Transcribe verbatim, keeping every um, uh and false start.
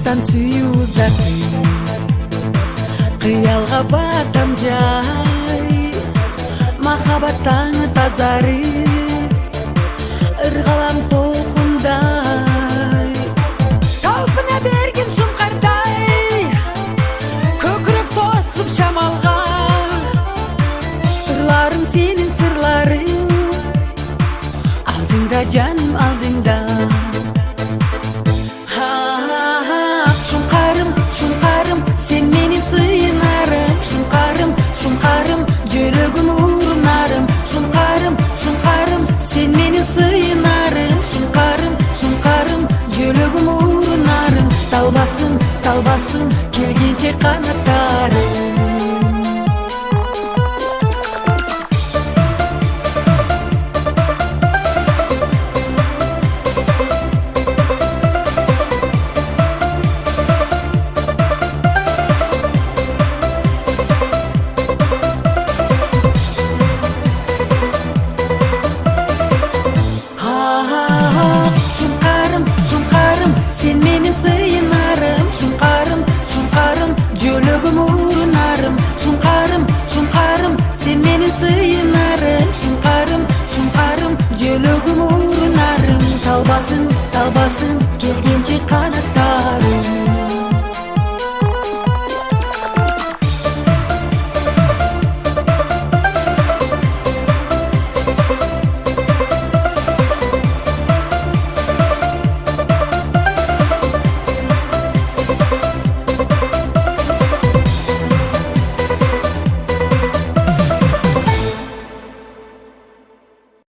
жан сүйүү заты, кыялга батам жай, махабат таңы тазары, ыргалам толкундай. Талпына бергем шуңкардай, көкүрөк тосуп шамалга, ырларым сенин сырларың, алдыңда жаным алдыңда. Шуңкарым, шуңкарым, сен менин сыйынарым, шуңкарым, шуңкарым, жөрөгүм урунарым, шуңкарым, шуңкарым, сен менин сыйынарым, шуңкарым, шуңкарым, жөрөгүм урунарым, талбасын, талбасын, келгенче канаттарым. Шуңкарым, шуңкарым, сен менин сыйынарым, шуңкарым, шуңкарым, жөрөгүм урунарым, шуңкарым, шуңкарым, сен менин сыйынарым, шуңкарым, шуңкарым, жөрөгүм урунарым, талбасын, талбасын, келгенче канатта.